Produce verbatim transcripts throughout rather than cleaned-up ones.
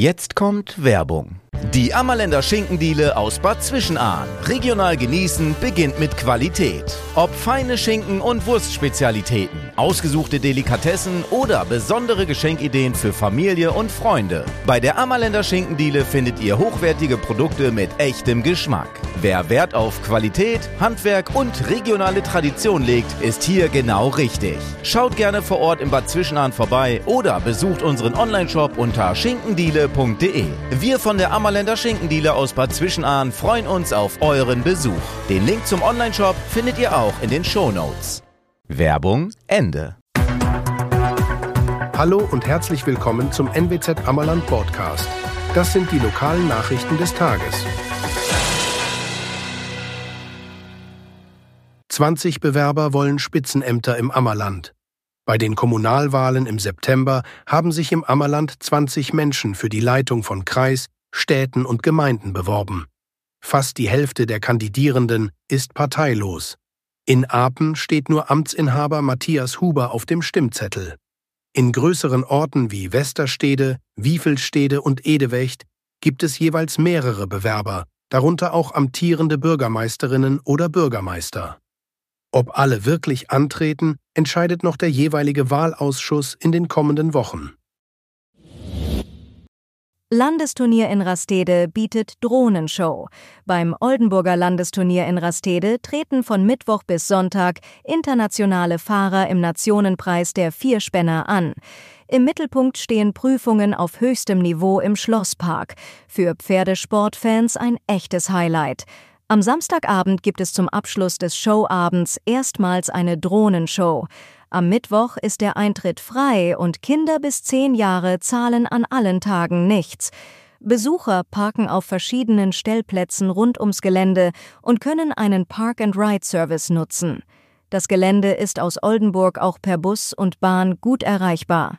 Jetzt kommt Werbung. Die Ammerländer Schinkendiele aus Bad Zwischenahn. Regional genießen beginnt mit Qualität. Ob feine Schinken und Wurstspezialitäten, ausgesuchte Delikatessen oder besondere Geschenkideen für Familie und Freunde. Bei der Ammerländer Schinkendiele findet ihr hochwertige Produkte mit echtem Geschmack. Wer Wert auf Qualität, Handwerk und regionale Tradition legt, ist hier genau richtig. Schaut gerne vor Ort in Bad Zwischenahn vorbei oder besucht unseren Onlineshop unter schinkendiele punkt de. Wir von der Ammerländer Schinkendiele aus Bad Zwischenahn freuen uns auf euren Besuch. Den Link zum Onlineshop findet ihr auch in den Shownotes. Werbung Ende. Hallo und herzlich willkommen zum N W Z Ammerland Podcast. Das sind die lokalen Nachrichten des Tages. zwanzig Bewerber wollen Spitzenämter im Ammerland. Bei den Kommunalwahlen im September haben sich im Ammerland zwanzig Menschen für die Leitung von Kreis, Städten und Gemeinden beworben. Fast die Hälfte der Kandidierenden ist parteilos. In Apen steht nur Amtsinhaber Matthias Huber auf dem Stimmzettel. In größeren Orten wie Westerstede, Wiefelstede und Edewecht gibt es jeweils mehrere Bewerber, darunter auch amtierende Bürgermeisterinnen oder Bürgermeister. Ob alle wirklich antreten, entscheidet noch der jeweilige Wahlausschuss in den kommenden Wochen. Landesturnier in Rastede bietet Drohnenshow. Beim Oldenburger Landesturnier in Rastede treten von Mittwoch bis Sonntag internationale Fahrer im Nationenpreis der Vierspänner an. Im Mittelpunkt stehen Prüfungen auf höchstem Niveau im Schlosspark. Für Pferdesportfans ein echtes Highlight. Am Samstagabend gibt es zum Abschluss des Showabends erstmals eine Drohnenshow. Am Mittwoch ist der Eintritt frei und Kinder bis zehn Jahre zahlen an allen Tagen nichts. Besucher parken auf verschiedenen Stellplätzen rund ums Gelände und können einen Park-and-Ride-Service nutzen. Das Gelände ist aus Oldenburg auch per Bus und Bahn gut erreichbar.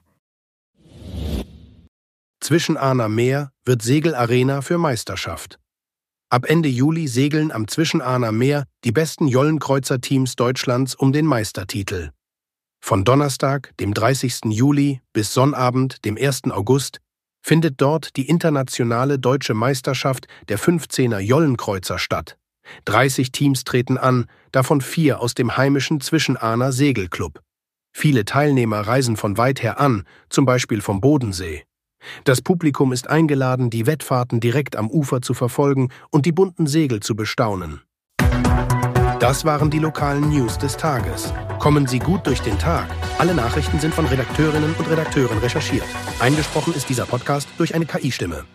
Zwischenahner Meer wird Segelarena für Meisterschaft. Ab Ende Juli segeln am Zwischenahner Meer die besten Jollenkreuzer-Teams Deutschlands um den Meistertitel. Von Donnerstag, dem dreißigsten Juli, bis Sonnabend, dem ersten August, findet dort die internationale deutsche Meisterschaft der fünfzehner Jollenkreuzer statt. dreißig Teams treten an, davon vier aus dem heimischen Zwischenahner Segelclub. Viele Teilnehmer reisen von weit her an, zum Beispiel vom Bodensee. Das Publikum ist eingeladen, die Wettfahrten direkt am Ufer zu verfolgen und die bunten Segel zu bestaunen. Das waren die lokalen News des Tages. Kommen Sie gut durch den Tag. Alle Nachrichten sind von Redakteurinnen und Redakteuren recherchiert. Eingesprochen ist dieser Podcast durch eine K I-Stimme.